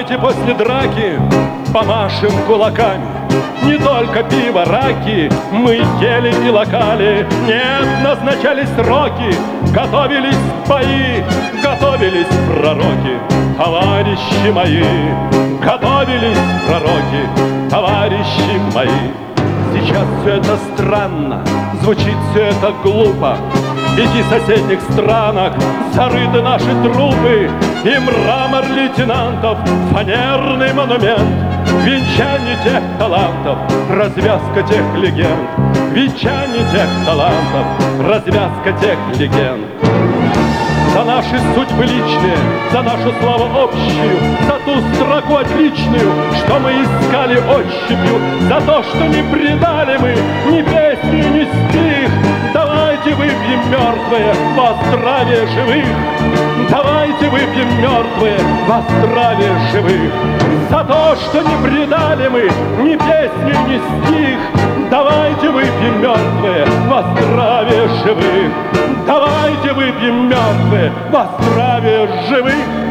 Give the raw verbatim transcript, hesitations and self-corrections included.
Давайте после драки помашем кулаками. Не только пиво, раки мы ели и локали. Нет, назначались сроки, готовились бои, готовились пророки, товарищи мои. Готовились пророки, товарищи мои. Сейчас все это странно, звучит все это глупо. Ведь и в соседних странах зарыты наши трупы, и мрамор лейтенантов — фанерный монумент, венчание тех талантов, развязка тех легенд, венчание тех талантов, развязка тех легенд. За наши судьбы личные, за нашу славу общую, за ту строку отличную, что мы искали ощупью, за то, что не предали мы ни песню, ни стих. Давайте выпьем мертвые во здравие живых. Давайте выпьем мертвые во здравие живых. За то, что не предали мы ни песню, ни стих. Давайте выпьем мертвые во здравие живых. Давайте выпьем мертвые во здравие живых.